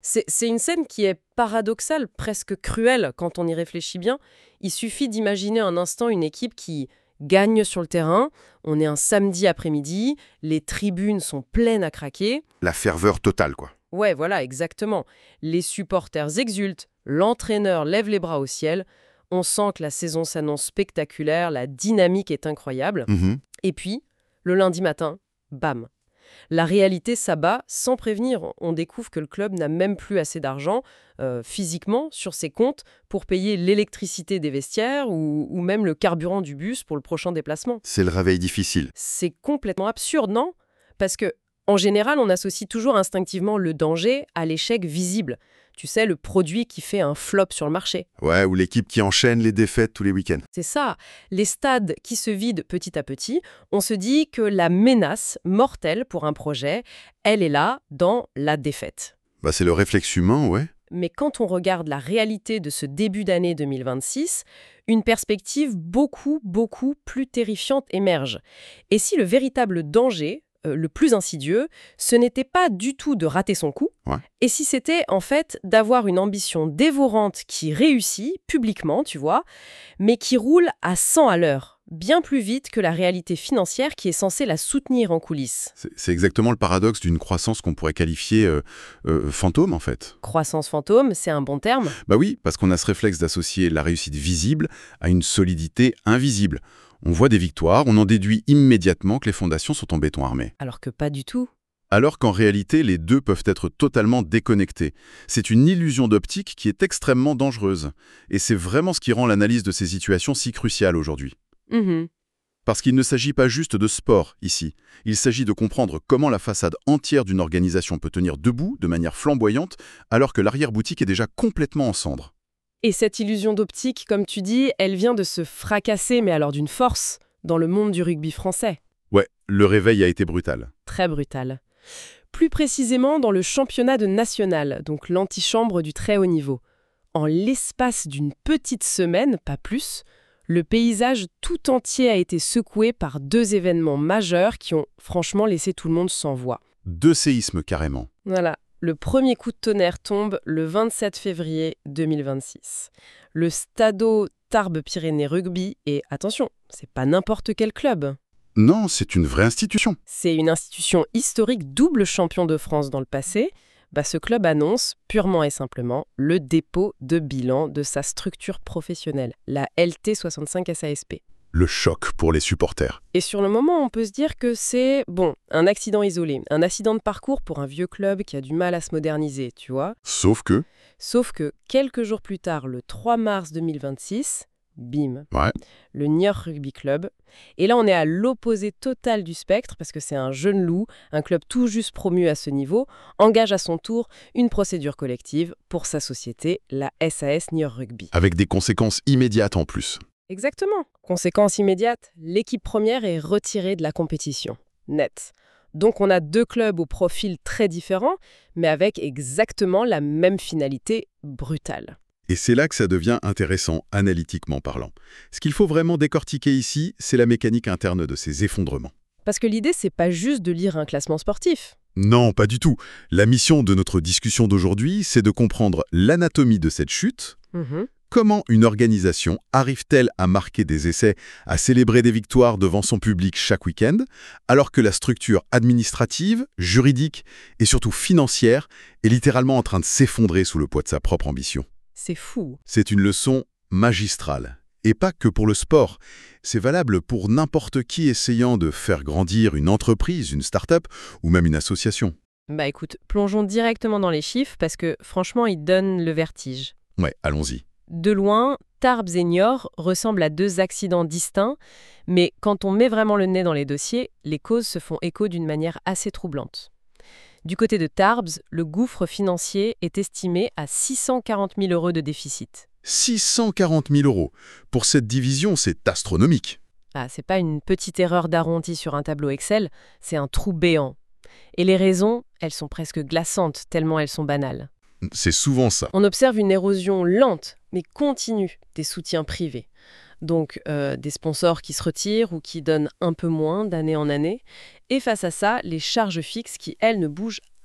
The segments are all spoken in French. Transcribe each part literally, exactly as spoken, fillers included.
C'est c'est une scène qui est paradoxale, presque cruelle quand on y réfléchit bien. Il suffit d'imaginer un instant une équipe qui gagne sur le terrain. On est un samedi après-midi, les tribunes sont pleines à craquer. La ferveur totale, quoi. Ouais, voilà, exactement. Les supporters exultent, l'entraîneur lève les bras au ciel. On sent que la saison s'annonce spectaculaire, la dynamique est incroyable. Mhm. Et puis, le lundi matin, bam. La réalité s'abat sans prévenir. On découvre que le club n'a même plus assez d'argent euh, physiquement sur ses comptes pour payer l'électricité des vestiaires ou, ou même le carburant du bus pour le prochain déplacement. C'est le réveil difficile. C'est complètement absurde, non? Parce que, en général, on associe toujours instinctivement le danger à l'échec visible. Tu sais, le produit qui fait un flop sur le marché. Ouais, ou l'équipe qui enchaîne les défaites tous les week-ends. C'est ça. Les stades qui se vident petit à petit, on se dit que la menace mortelle pour un projet, elle est là dans la défaite. Bah, c'est le réflexe humain, ouais. Mais quand on regarde la réalité de ce début d'année deux mille vingt-six, une perspective beaucoup, beaucoup plus terrifiante émerge. Et si le véritable danger, euh, le plus insidieux, ce n'était pas du tout de rater son coup, Ouais. et si c'était en fait d'avoir une ambition dévorante qui réussit publiquement, tu vois, mais qui roule à cent à l'heure, bien plus vite que la réalité financière qui est censée la soutenir en coulisses. C'est c'est exactement le paradoxe d'une croissance qu'on pourrait qualifier euh, euh, fantôme, en fait. Croissance fantôme, c'est un bon terme. Bah oui, parce qu'on a ce réflexe d'associer la réussite visible à une solidité invisible. On voit des victoires, on en déduit immédiatement que les fondations sont en béton armé. Alors que pas du tout. Alors qu'en réalité, les deux peuvent être totalement déconnectés. C'est une illusion d'optique qui est extrêmement dangereuse. Et c'est vraiment ce qui rend l'analyse de ces situations si cruciale aujourd'hui. Mhm. Parce qu'il ne s'agit pas juste de sport, ici. Il s'agit de comprendre comment la façade entière d'une organisation peut tenir debout de manière flamboyante, alors que l'arrière-boutique est déjà complètement en cendres. Et cette illusion d'optique, comme tu dis, elle vient de se fracasser, mais alors d'une force, dans le monde du rugby français. Ouais, le réveil a été brutal. Très brutal. Plus précisément dans le championnat de national, donc l'antichambre du très haut niveau. En l'espace d'une petite semaine, pas plus, le paysage tout entier a été secoué par deux événements majeurs qui ont franchement laissé tout le monde sans voix. Deux séismes carrément. Voilà. Le premier coup de tonnerre tombe le vingt-sept février deux mille vingt-six. Le Stadeau Tarbes-Pyrénées Rugby, et attention, c'est pas n'importe quel club. Non, c'est une vraie institution. C'est une institution historique double champion de France dans le passé. Bah, ce club annonce, purement et simplement, le dépôt de bilan de sa structure professionnelle, la L T soixante-cinq S A S P. Le choc pour les supporters. Et sur le moment, on peut se dire que c'est, bon, un accident isolé, un accident de parcours pour un vieux club qui a du mal à se moderniser, tu vois. Sauf que... Sauf que, quelques jours plus tard, le trois mars deux mille vingt-six, bim, Ouais. le Niort Rugby Club. Et là, on est à l'opposé total du spectre, parce que c'est un jeune loup, un club tout juste promu à ce niveau, engage à son tour une procédure collective pour sa société, la S A S Niort Rugby. Avec des conséquences immédiates en plus. Exactement. Conséquence immédiate, l'équipe première est retirée de la compétition. Net. Donc on a deux clubs au profil très différents, mais avec exactement la même finalité brutale. Et c'est là que ça devient intéressant, analytiquement parlant. Ce qu'il faut vraiment décortiquer ici, c'est la mécanique interne de ces effondrements. Parce que l'idée, c'est pas juste de lire un classement sportif. Non, pas du tout. La mission de notre discussion d'aujourd'hui, c'est de comprendre l'anatomie de cette chute. Mhm. Comment une organisation arrive-t-elle à marquer des essais, à célébrer des victoires devant son public chaque week-end, alors que la structure administrative, juridique et surtout financière est littéralement en train de s'effondrer sous le poids de sa propre ambition? C'est fou. C'est une leçon magistrale. Et pas que pour le sport. C'est valable pour n'importe qui essayant de faire grandir une entreprise, une start-up ou même une association. Bah écoute, plongeons directement dans les chiffres parce que franchement, ils donnent le vertige. Ouais, allons-y. De loin, Tarbes et Niort ressemblent à deux accidents distincts, mais quand on met vraiment le nez dans les dossiers, les causes se font écho d'une manière assez troublante. Du côté de Tarbes, le gouffre financier est estimé à six cent quarante mille euros de déficit. six cent quarante mille euros. Pour cette division, c'est astronomique. Ah, c'est pas une petite erreur d'arrondi sur un tableau Excel, c'est un trou béant. Et les raisons, elles sont presque glaçantes, tellement elles sont banales. C'est souvent ça. On observe une érosion lente, mais continue, des soutiens privés. Donc euh, des sponsors qui se retirent ou qui donnent un peu moins d'année en année. Et face à ça, les charges fixes qui, elles, ne bougent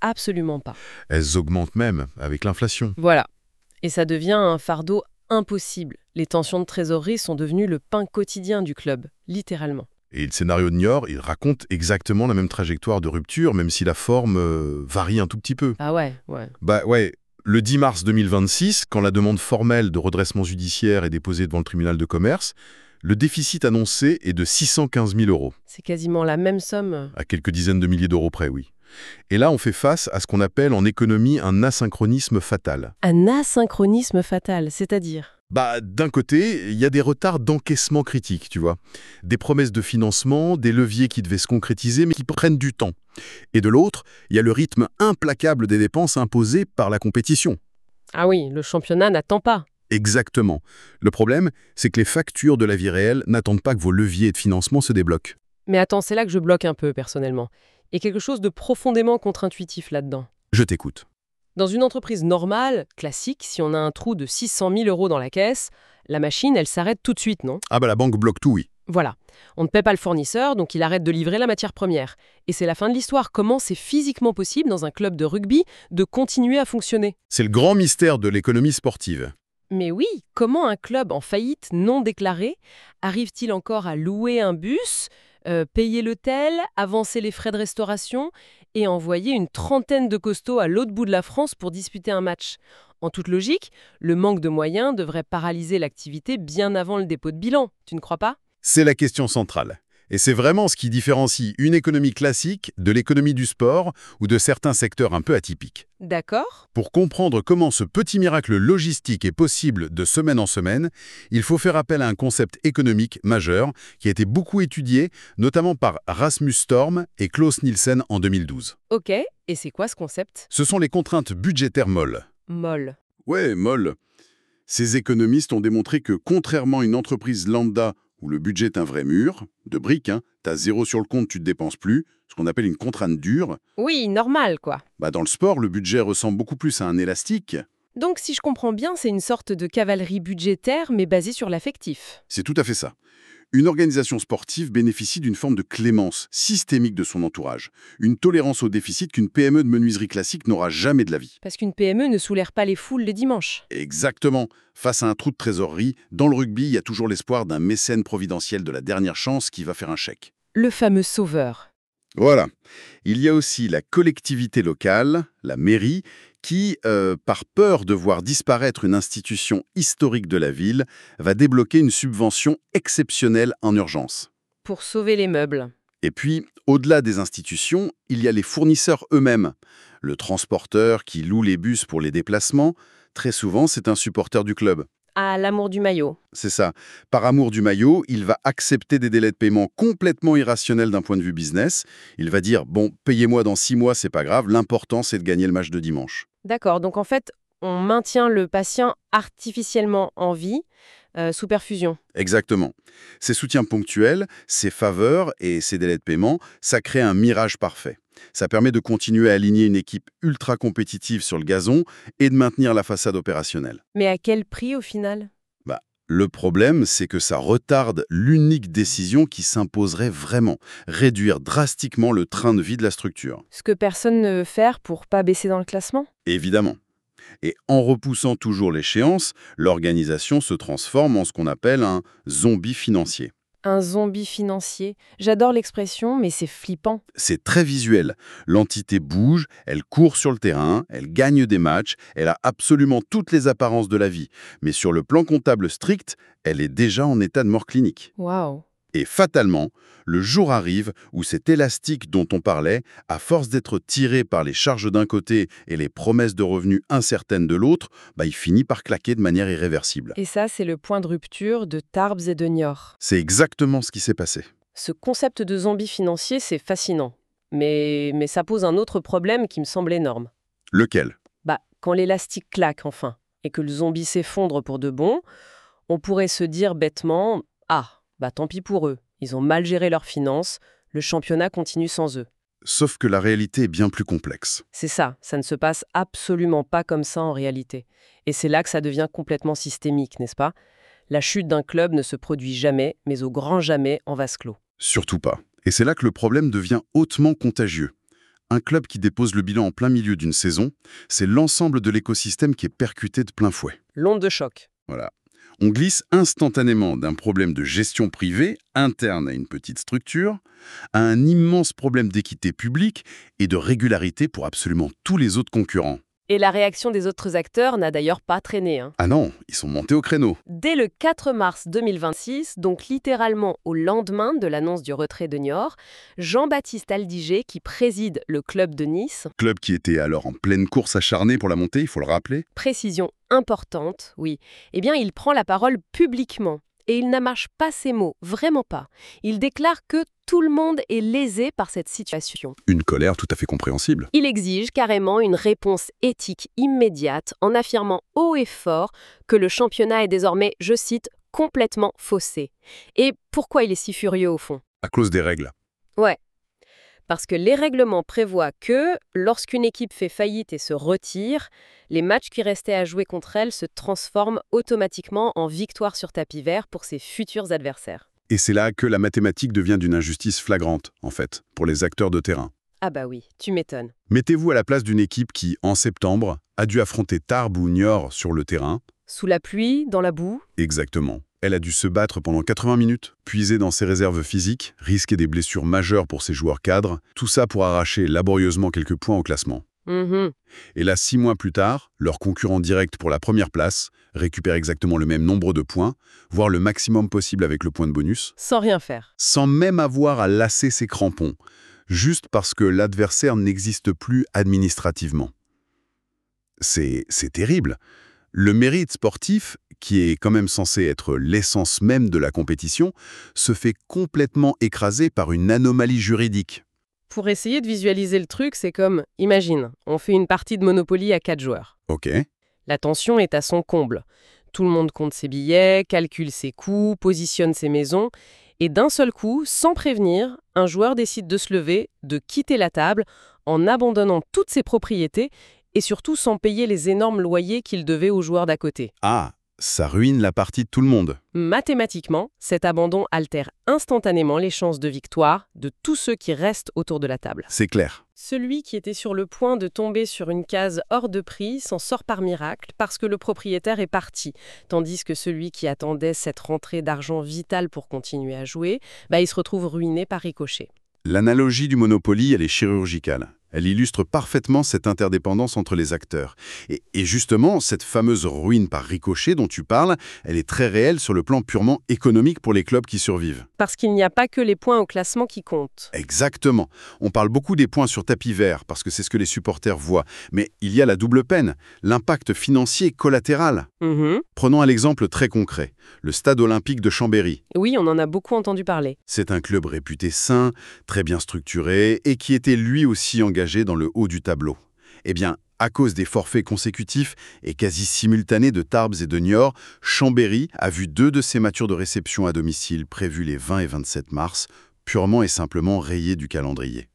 absolument pas. Elles augmentent même avec l'inflation. Voilà. Et ça devient un fardeau impossible. Les tensions de trésorerie sont devenues le pain quotidien du club, littéralement. Et le scénario de Niort, il raconte exactement la même trajectoire de rupture, même si la forme euh, varie un tout petit peu. Ah ouais, ouais. Bah ouais, le dix mars deux mille vingt-six, quand la demande formelle de redressement judiciaire est déposée devant le tribunal de commerce, le déficit annoncé est de six cent quinze mille euros. C'est quasiment la même somme. À quelques dizaines de milliers d'euros près, oui. Et là, on fait face à ce qu'on appelle en économie un asynchronisme fatal. Un asynchronisme fatal, c'est-à-dire? Bah, d'un côté, il y a des retards d'encaissement critiques, tu vois. Des promesses de financement, des leviers qui devaient se concrétiser, mais qui prennent du temps. Et de l'autre, il y a le rythme implacable des dépenses imposées par la compétition. Ah oui, le championnat n'attend pas. Exactement. Le problème, c'est que les factures de la vie réelle n'attendent pas que vos leviers de financement se débloquent. Mais attends, c'est là que je bloque un peu, personnellement. Il y a quelque chose de profondément contre-intuitif là-dedans. Je t'écoute. Dans une entreprise normale, classique, si on a un trou de six cent mille euros dans la caisse, la machine, elle s'arrête tout de suite, non? Ah bah la banque bloque tout, oui. Voilà. On ne paie pas le fournisseur, donc il arrête de livrer la matière première. Et c'est la fin de l'histoire. Comment c'est physiquement possible, dans un club de rugby, de continuer à fonctionner? C'est le grand mystère de l'économie sportive. Mais oui, comment un club en faillite non déclaré arrive-t-il encore à louer un bus, euh, payer l'hôtel, avancer les frais de restauration et envoyer une trentaine de costauds à l'autre bout de la France pour disputer un match? En toute logique, le manque de moyens devrait paralyser l'activité bien avant le dépôt de bilan, tu ne crois pas? C'est la question centrale. Et c'est vraiment ce qui différencie une économie classique de l'économie du sport ou de certains secteurs un peu atypiques. D'accord. Pour comprendre comment ce petit miracle logistique est possible de semaine en semaine, il faut faire appel à un concept économique majeur qui a été beaucoup étudié, notamment par Rasmus Storm et Klaus Nielsen en deux mille douze. Ok, et c'est quoi ce concept? Ce sont les contraintes budgétaires molles. Molle. Ouais, molles. Ces économistes ont démontré que, contrairement à une entreprise lambda où le budget est un vrai mur, de briques, hein, t'as zéro sur le compte, tu ne dépenses plus, ce qu'on appelle une contrainte dure, Oui, normal, quoi. bah dans le sport, le budget ressemble beaucoup plus à un élastique. Donc, si je comprends bien, c'est une sorte de cavalerie budgétaire, mais basée sur l'affectif. C'est tout à fait ça. Une organisation sportive bénéficie d'une forme de clémence systémique de son entourage, une tolérance au déficit qu'une P M E de menuiserie classique n'aura jamais de la vie. Parce qu'une P M E ne soulère pas les foules les dimanches. Exactement. Face à un trou de trésorerie, dans le rugby, il y a toujours l'espoir d'un mécène providentiel de la dernière chance qui va faire un chèque. Le fameux sauveur. Voilà. Il y a aussi la collectivité locale, la mairie, qui, euh, par peur de voir disparaître une institution historique de la ville, va débloquer une subvention exceptionnelle en urgence. Pour sauver les meubles. Et puis, au-delà des institutions, il y a les fournisseurs eux-mêmes. Le transporteur qui loue les bus pour les déplacements, très souvent, c'est un supporter du club. À l'amour du maillot. C'est ça. Par amour du maillot, il va accepter des délais de paiement complètement irrationnels d'un point de vue business. Il va dire « bon, payez-moi dans six mois, c'est pas grave, l'important c'est de gagner le match de dimanche ». D'accord, donc en fait, on maintient le patient artificiellement en vie, euh, sous perfusion. Exactement. Ces soutiens ponctuels, ces faveurs et ces délais de paiement, ça crée un mirage parfait. Ça permet de continuer à aligner une équipe ultra compétitive sur le gazon et de maintenir la façade opérationnelle. Mais à quel prix au final? Bah, le problème, c'est que ça retarde l'unique décision qui s'imposerait vraiment, réduire drastiquement le train de vie de la structure. Ce que personne ne veut faire pour pas baisser dans le classement? Évidemment. Et en repoussant toujours l'échéance, l'organisation se transforme en ce qu'on appelle un zombie financier. Un zombie financier. J'adore l'expression, mais c'est flippant. C'est très visuel. L'entité bouge, elle court sur le terrain, elle gagne des matchs, elle a absolument toutes les apparences de la vie. Mais sur le plan comptable strict, elle est déjà en état de mort clinique. Waouh. Et fatalement, le jour arrive où cet élastique dont on parlait, à force d'être tiré par les charges d'un côté et les promesses de revenus incertaines de l'autre, bah, il finit par claquer de manière irréversible. Et ça, c'est le point de rupture de Tarbes et de Niort. C'est exactement ce qui s'est passé. Ce concept de zombie financier, c'est fascinant. Mais, mais ça pose un autre problème qui me semble énorme. Lequel? Bah, quand l'élastique claque, enfin, et que le zombie s'effondre pour de bon, on pourrait se dire bêtement « Ah, bah tant pis pour eux, ils ont mal géré leurs finances, le championnat continue sans eux. » Sauf que la réalité est bien plus complexe. C'est ça, ça ne se passe absolument pas comme ça en réalité. Et c'est là que ça devient complètement systémique, n'est-ce pas? La chute d'un club ne se produit jamais, mais au grand jamais en vase clos. Surtout pas. Et c'est là que le problème devient hautement contagieux. Un club qui dépose le bilan en plein milieu d'une saison, c'est l'ensemble de l'écosystème qui est percuté de plein fouet. L'onde de choc. Voilà. On glisse instantanément d'un problème de gestion privée, interne à une petite structure, à un immense problème d'équité publique et de régularité pour absolument tous les autres concurrents. Et la réaction des autres acteurs n'a d'ailleurs pas traîné. Hein. Ah non, ils sont montés au créneau. Dès le quatre mars deux mille vingt-six, donc littéralement au lendemain de l'annonce du retrait de Niort, Jean-Baptiste Aldiger, qui préside le club de Nice, Club qui était alors en pleine course acharnée pour la montée, il faut le rappeler. précision importante, oui, eh bien il prend la parole publiquement. Et il n'amâche pas ses mots, vraiment pas. Il déclare que tout le monde est lésé par cette situation. Une colère tout à fait compréhensible. Il exige carrément une réponse éthique immédiate en affirmant haut et fort que le championnat est désormais, je cite, complètement faussé. Et pourquoi il est si furieux au fond ? À cause des règles. Ouais. Parce que les règlements prévoient que, lorsqu'une équipe fait faillite et se retire, les matchs qui restaient à jouer contre elle se transforment automatiquement en victoire sur tapis vert pour ses futurs adversaires. Et c'est là que la mathématique devient d'une injustice flagrante, en fait, pour les acteurs de terrain. Ah bah oui, tu m'étonnes. Mettez-vous à la place d'une équipe qui, en septembre, a dû affronter Tarbes ou Niort sur le terrain. Sous la pluie, dans la boue. Exactement. Elle a dû se battre pendant quatre-vingts minutes, puiser dans ses réserves physiques, risquer des blessures majeures pour ses joueurs cadres, tout ça pour arracher laborieusement quelques points au classement. Mmh. Et là, six mois plus tard, leur concurrent direct pour la première place récupère exactement le même nombre de points, voire le maximum possible avec le point de bonus, Sans rien faire. sans même avoir à lasser ses crampons, juste parce que l'adversaire n'existe plus administrativement. C'est, c'est terrible. Le mérite sportif, qui est quand même censé être l'essence même de la compétition, se fait complètement écraser par une anomalie juridique. Pour essayer de visualiser le truc, c'est comme, imagine, on fait une partie de Monopoly à quatre joueurs. Ok. La tension est à son comble. Tout le monde compte ses billets, calcule ses coûts, positionne ses maisons, et d'un seul coup, sans prévenir, un joueur décide de se lever, de quitter la table, en abandonnant toutes ses propriétés, et surtout sans payer les énormes loyers qu'il devait aux joueurs d'à côté. Ah, ça ruine la partie de tout le monde. Mathématiquement, cet abandon altère instantanément les chances de victoire de tous ceux qui restent autour de la table. C'est clair. Celui qui était sur le point de tomber sur une case hors de prix s'en sort par miracle parce que le propriétaire est parti, tandis que celui qui attendait cette rentrée d'argent vitale pour continuer à jouer, bah, il se retrouve ruiné par ricochet. L'analogie du Monopoly, elle est chirurgicale. Elle illustre parfaitement cette interdépendance entre les acteurs. Et, et justement, cette fameuse ruine par ricochet dont tu parles, elle est très réelle sur le plan purement économique pour les clubs qui survivent. Parce qu'il n'y a pas que les points au classement qui comptent. Exactement. On parle beaucoup des points sur tapis vert, parce que c'est ce que les supporters voient. Mais il y a la double peine, l'impact financier collatéral. Mmh. Prenons un exemple très concret, le stade olympique de Chambéry. Oui, on en a beaucoup entendu parler. C'est un club réputé sain, très bien structuré, et qui était lui aussi engagé dans le haut du tableau. Eh bien, à cause des forfaits consécutifs et quasi simultanés de Tarbes et de Niort, Chambéry a vu deux de ses matchs de réception à domicile prévus les vingt et vingt-sept mars, purement et simplement rayés du calendrier.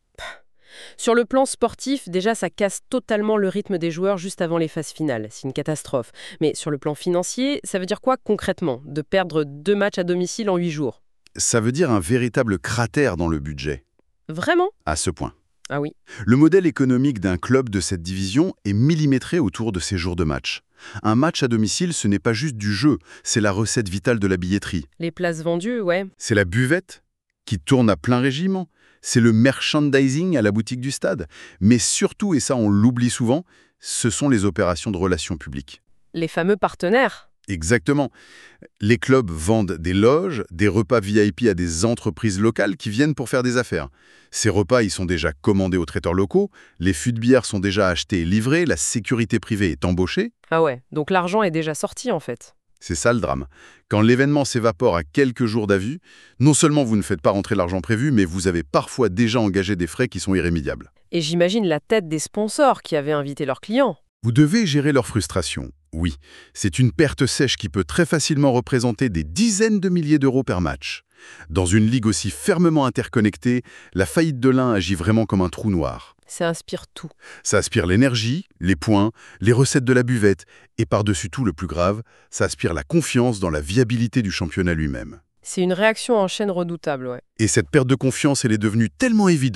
Sur le plan sportif, déjà, ça casse totalement le rythme des joueurs juste avant les phases finales. C'est une catastrophe. Mais sur le plan financier, ça veut dire quoi concrètement, de perdre deux matchs à domicile en huit jours ? Ça veut dire un véritable cratère dans le budget. Vraiment ? À ce point. Ah oui. Le modèle économique d'un club de cette division est millimétré autour de ces jours de match. Un match à domicile, ce n'est pas juste du jeu, c'est la recette vitale de la billetterie. Les places vendues, ouais. C'est la buvette qui tourne à plein régime. C'est le merchandising à la boutique du stade. Mais surtout, et ça on l'oublie souvent, ce sont les opérations de relations publiques. Les fameux partenaires. Exactement. Les clubs vendent des loges, des repas V I P à des entreprises locales qui viennent pour faire des affaires. Ces repas, ils sont déjà commandés aux traiteurs locaux, les fûts de bière sont déjà achetés et livrés, la sécurité privée est embauchée. Ah ouais, donc l'argent est déjà sorti en fait. C'est ça le drame. Quand l'événement s'évapore à quelques jours d'avis, non seulement vous ne faites pas rentrer l'argent prévu, mais vous avez parfois déjà engagé des frais qui sont irrémédiables. Et j'imagine la tête des sponsors qui avaient invité leurs clients. Vous devez gérer leur frustration. Oui, c'est une perte sèche qui peut très facilement représenter des dizaines de milliers d'euros par match. Dans une ligue aussi fermement interconnectée, la faillite de l'un agit vraiment comme un trou noir. Ça inspire tout. Ça aspire l'énergie, les points, les recettes de la buvette, et par-dessus tout le plus grave, ça aspire la confiance dans la viabilité du championnat lui-même. C'est une réaction en chaîne redoutable, ouais. Et cette perte de confiance, elle est devenue tellement évidente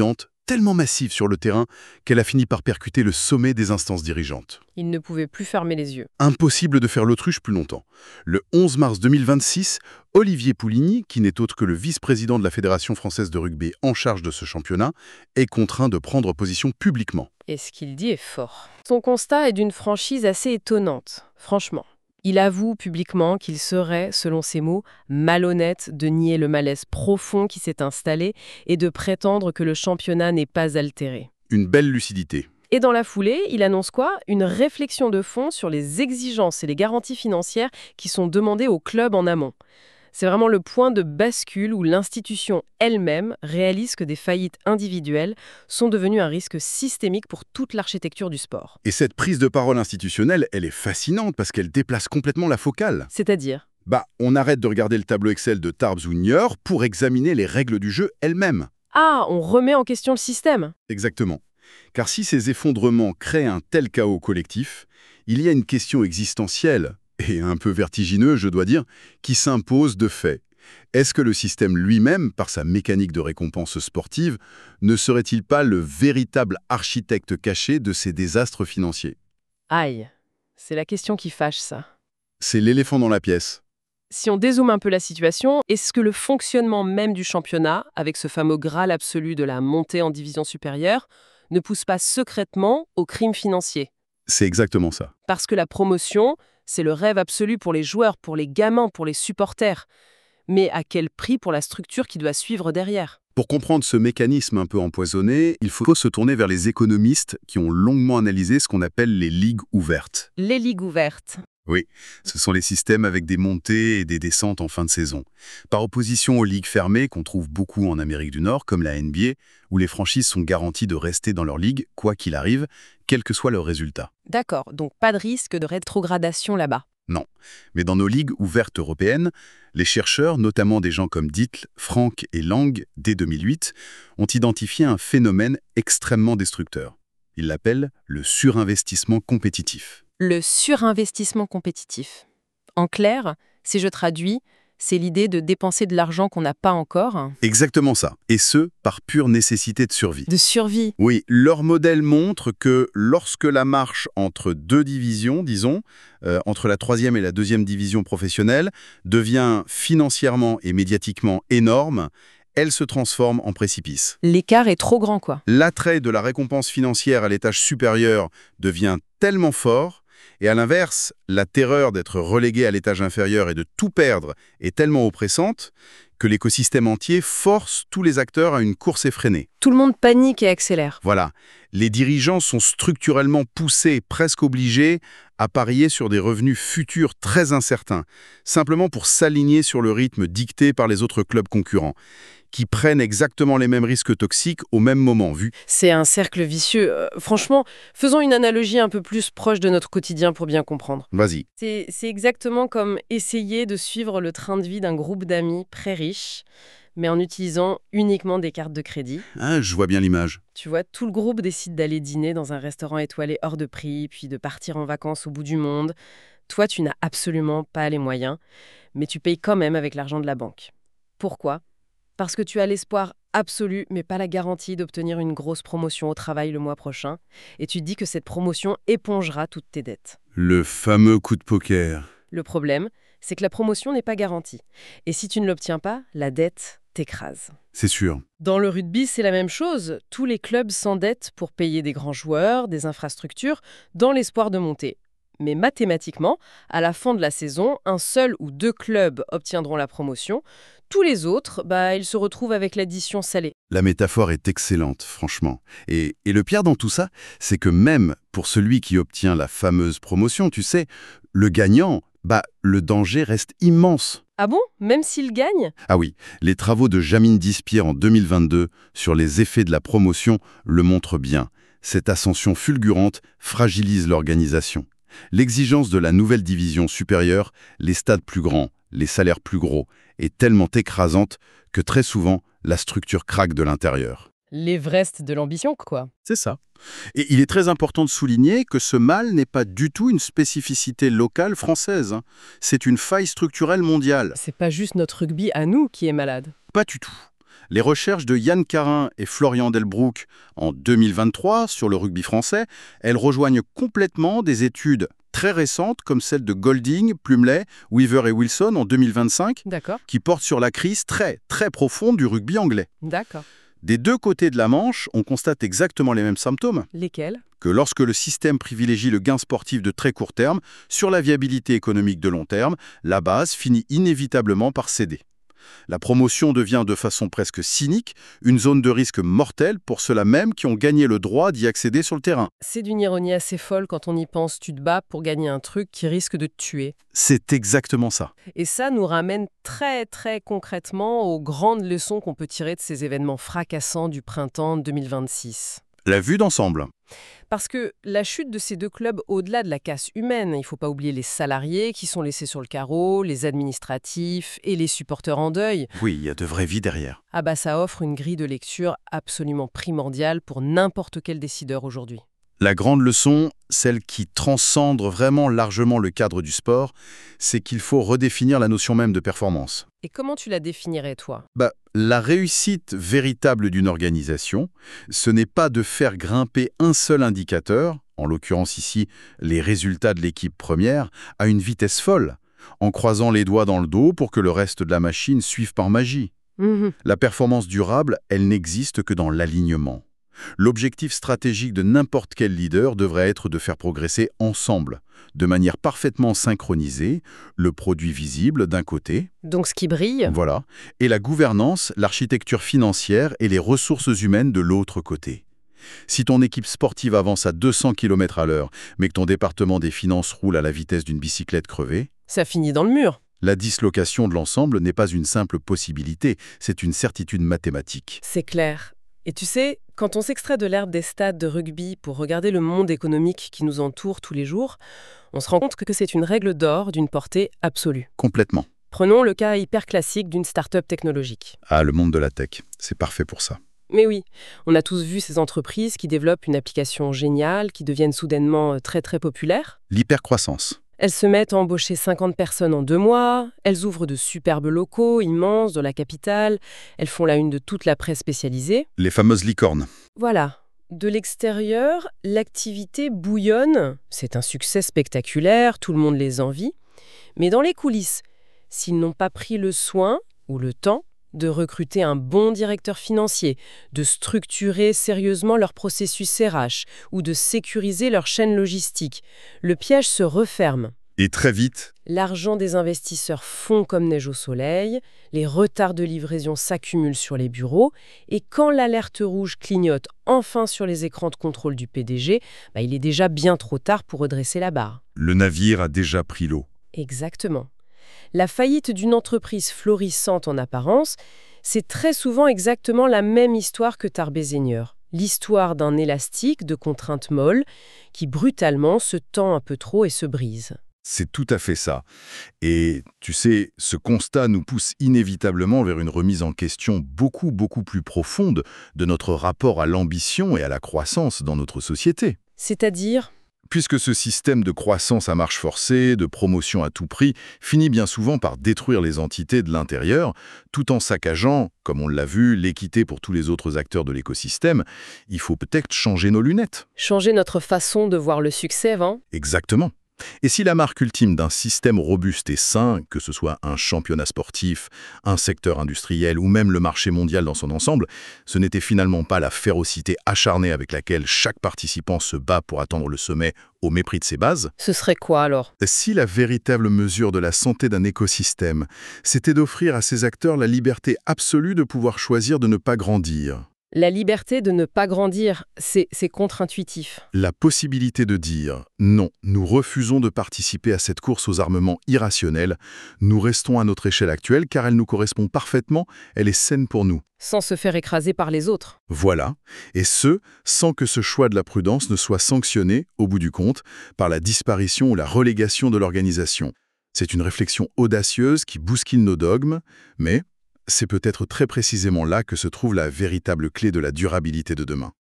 tellement massive sur le terrain qu'elle a fini par percuter le sommet des instances dirigeantes. Il ne pouvait plus fermer les yeux. Impossible de faire l'autruche plus longtemps. Le onze mars deux mille vingt-six, Olivier Pouligny, qui n'est autre que le vice-président de la Fédération française de rugby en charge de ce championnat, est contraint de prendre position publiquement. Et ce qu'il dit est fort. Son constat est d'une franchise assez étonnante, franchement. Il avoue publiquement qu'il serait, selon ses mots, malhonnête de nier le malaise profond qui s'est installé et de prétendre que le championnat n'est pas altéré. Une belle lucidité. Et dans la foulée, il annonce quoi? Une réflexion de fond sur les exigences et les garanties financières qui sont demandées au club en amont. C'est vraiment le point de bascule où l'institution elle-même réalise que des faillites individuelles sont devenues un risque systémique pour toute l'architecture du sport. Et cette prise de parole institutionnelle, elle est fascinante parce qu'elle déplace complètement la focale. C'est-à-dire? Bah, on arrête de regarder le tableau Excel de Tarbes ou Niort pour examiner les règles du jeu elles-mêmes. Ah, on remet en question le système. Exactement. Car si ces effondrements créent un tel chaos collectif, il y a une question existentielle, et un peu vertigineux, je dois dire, qui s'impose de fait. Est-ce que le système lui-même, par sa mécanique de récompense sportive, ne serait-il pas le véritable architecte caché de ces désastres financiers? Aïe, c'est la question qui fâche, ça. C'est l'éléphant dans la pièce. Si on dézoome un peu la situation, est-ce que le fonctionnement même du championnat, avec ce fameux Graal absolu de la montée en division supérieure, ne pousse pas secrètement au crime financier? C'est exactement ça. Parce que la promotion, c'est le rêve absolu pour les joueurs, pour les gamins, pour les supporters. Mais à quel prix pour la structure qui doit suivre derrière? Pour comprendre ce mécanisme un peu empoisonné, il faut se tourner vers les économistes qui ont longuement analysé ce qu'on appelle les ligues ouvertes. Les ligues ouvertes. Oui, ce sont les systèmes avec des montées et des descentes en fin de saison. Par opposition aux ligues fermées qu'on trouve beaucoup en Amérique du Nord, comme la N B A, où les franchises sont garanties de rester dans leur ligue, quoi qu'il arrive, quel que soit leur résultat. D'accord, donc pas de risque de rétrogradation là-bas. Non, mais dans nos ligues ouvertes européennes, les chercheurs, notamment des gens comme Dietl, Frank et Lang, dès deux mille huit, ont identifié un phénomène extrêmement destructeur. Ils l'appellent le surinvestissement compétitif. Le surinvestissement compétitif. En clair, si je traduis, c'est l'idée de dépenser de l'argent qu'on n'a pas encore. Exactement ça, et ce, par pure nécessité de survie. De survie. Oui, leur modèle montre que lorsque la marche entre deux divisions, disons, euh, entre la troisième et la deuxième division professionnelle, devient financièrement et médiatiquement énorme, elle se transforme en précipice. L'écart est trop grand, quoi. L'attrait de la récompense financière à l'étage supérieur devient tellement fort, et à l'inverse, la terreur d'être relégué à l'étage inférieur et de tout perdre est tellement oppressante que l'écosystème entier force tous les acteurs à une course effrénée. Tout le monde panique et accélère. Voilà, les dirigeants sont structurellement poussés, presque obligés, à parier sur des revenus futurs très incertains, simplement pour s'aligner sur le rythme dicté par les autres clubs concurrents, qui prennent exactement les mêmes risques toxiques au même moment vu. C'est un cercle vicieux. Euh, franchement, faisons une analogie un peu plus proche de notre quotidien pour bien comprendre. Vas-y. C'est, c'est exactement comme essayer de suivre le train de vie d'un groupe d'amis très riches, mais en utilisant uniquement des cartes de crédit. Ah, je vois bien l'image. Tu vois, tout le groupe décide d'aller dîner dans un restaurant étoilé hors de prix, puis de partir en vacances au bout du monde. Toi, tu n'as absolument pas les moyens, mais tu payes quand même avec l'argent de la banque. Pourquoi ? Parce que tu as l'espoir absolu, mais pas la garantie d'obtenir une grosse promotion au travail le mois prochain, et tu te dis que cette promotion épongera toutes tes dettes. Le fameux coup de poker. Le problème, c'est que la promotion n'est pas garantie. Et si tu ne l'obtiens pas, la dette t'écrase. C'est sûr. Dans le rugby, c'est la même chose. Tous les clubs s'endettent pour payer des grands joueurs, des infrastructures, dans l'espoir de monter. Mais mathématiquement, à la fin de la saison, un seul ou deux clubs obtiendront la promotion. Tous les autres, bah, ils se retrouvent avec l'addition salée. La métaphore est excellente, franchement. Et, et le pire dans tout ça, c'est que même pour celui qui obtient la fameuse promotion, tu sais, le gagnant, bah, le danger reste immense. Ah bon ? Même s'il gagne ? Ah oui, les travaux de Jamine Dispierre en deux mille vingt-deux sur les effets de la promotion le montrent bien. Cette ascension fulgurante fragilise l'organisation. L'exigence de la nouvelle division supérieure, les stades plus grands, les salaires plus gros, est tellement écrasante que très souvent, la structure craque de l'intérieur. L'Everest de l'ambition, quoi. C'est ça. Et il est très important de souligner que ce mal n'est pas du tout une spécificité locale française. hein. C'est une faille structurelle mondiale. C'est pas juste notre rugby à nous qui est malade. Pas du tout. Les recherches de Yann Carin et Florian Delbrouck en deux mille vingt-trois sur le rugby français, elles rejoignent complètement des études très récentes comme celles de Golding, Plumley, Weaver et Wilson en deux mille vingt-cinq, D'accord, qui portent sur la crise très, très profonde du rugby anglais. d'accord. Des deux côtés de la Manche, on constate exactement les mêmes symptômes. Lesquels? Que lorsque le système privilégie le gain sportif de très court terme sur la viabilité économique de long terme, la base finit inévitablement par céder. La promotion devient de façon presque cynique une zone de risque mortelle pour ceux-là même qui ont gagné le droit d'y accéder sur le terrain. C'est d'une ironie assez folle quand on y pense, tu te bats pour gagner un truc qui risque de te tuer. C'est exactement ça. Et ça nous ramène très très concrètement aux grandes leçons qu'on peut tirer de ces événements fracassants du printemps deux mille vingt-six. La vue d'ensemble. Parce que la chute de ces deux clubs, au-delà de la casse humaine, il ne faut pas oublier les salariés qui sont laissés sur le carreau, les administratifs et les supporters en deuil. Oui, il y a de vraies vies derrière. Ah bah ça offre une grille de lecture absolument primordiale pour n'importe quel décideur aujourd'hui. La grande leçon, celle qui transcende vraiment largement le cadre du sport, c'est qu'il faut redéfinir la notion même de performance. Et comment tu la définirais, toi? Bah, la réussite véritable d'une organisation, ce n'est pas de faire grimper un seul indicateur, en l'occurrence ici les résultats de l'équipe première, à une vitesse folle, en croisant les doigts dans le dos pour que le reste de la machine suive par magie. Mhm. La performance durable, elle n'existe que dans l'alignement. L'objectif stratégique de n'importe quel leader devrait être de faire progresser ensemble, de manière parfaitement synchronisée, le produit visible d'un côté, Donc ce qui brille, voilà, et la gouvernance, l'architecture financière et les ressources humaines de l'autre côté. Si ton équipe sportive avance à deux cents kilomètres à l'heure, mais que ton département des finances roule à la vitesse d'une bicyclette crevée, ça finit dans le mur. la dislocation de l'ensemble n'est pas une simple possibilité, c'est une certitude mathématique. C'est clair. Et tu sais, quand on s'extrait de l'herbe des stades de rugby pour regarder le monde économique qui nous entoure tous les jours, on se rend compte que c'est une règle d'or d'une portée absolue. Complètement. Prenons le cas hyper classique d'une start-up technologique. Ah, le monde de la tech, c'est parfait pour ça. Mais oui, on a tous vu ces entreprises qui développent une application géniale, qui deviennent soudainement très très populaires. L'hypercroissance. Elles se mettent à embaucher cinquante personnes en deux mois, elles ouvrent de superbes locaux immenses dans la capitale, elles font la une de toute la presse spécialisée. Les fameuses licornes. Voilà. De l'extérieur, l'activité bouillonne, c'est un succès spectaculaire, tout le monde les envie. Mais dans les coulisses, s'ils n'ont pas pris le soin ou le temps de recruter un bon directeur financier, de structurer sérieusement leur processus R H ou de sécuriser leur chaîne logistique, le piège se referme. Et très vite, L'argent des investisseurs fond comme neige au soleil, les retards de livraison s'accumulent sur les bureaux, et quand l'alerte rouge clignote enfin sur les écrans de contrôle du P D G, bah, il est déjà bien trop tard pour redresser la barre. le navire a déjà pris l'eau. Exactement. La faillite d'une entreprise florissante en apparence, c'est très souvent exactement la même histoire que Tarbes-Seigneur. L'histoire d'un élastique de contraintes molles qui brutalement se tend un peu trop et se brise. C'est tout à fait ça. Et tu sais, ce constat nous pousse inévitablement vers une remise en question beaucoup, beaucoup plus profonde de notre rapport à l'ambition et à la croissance dans notre société. C'est-à-dire, Puisque ce système de croissance à marche forcée, de promotion à tout prix, finit bien souvent par détruire les entités de l'intérieur, tout en saccageant, comme on l'a vu, l'équité pour tous les autres acteurs de l'écosystème, il faut peut-être changer nos lunettes. changer notre façon de voir le succès, Van. Exactement. Et si la marque ultime d'un système robuste et sain, que ce soit un championnat sportif, un secteur industriel ou même le marché mondial dans son ensemble, ce n'était finalement pas la férocité acharnée avec laquelle chaque participant se bat pour atteindre le sommet au mépris de ses bases? Ce serait quoi alors? Si la véritable mesure de la santé d'un écosystème, c'était d'offrir à ses acteurs la liberté absolue de pouvoir choisir de ne pas grandir. La liberté de ne pas grandir, c'est c'est contre-intuitif. La possibilité de dire « Non, nous refusons de participer à cette course aux armements irrationnels, nous restons à notre échelle actuelle car elle nous correspond parfaitement, elle est saine pour nous. » Sans se faire écraser par les autres. Voilà, et ce, sans que ce choix de la prudence ne soit sanctionné, au bout du compte, par la disparition ou la relégation de l'organisation. C'est une réflexion audacieuse qui bouscule nos dogmes, mais c'est peut-être très précisément là que se trouve la véritable clé de la durabilité de demain.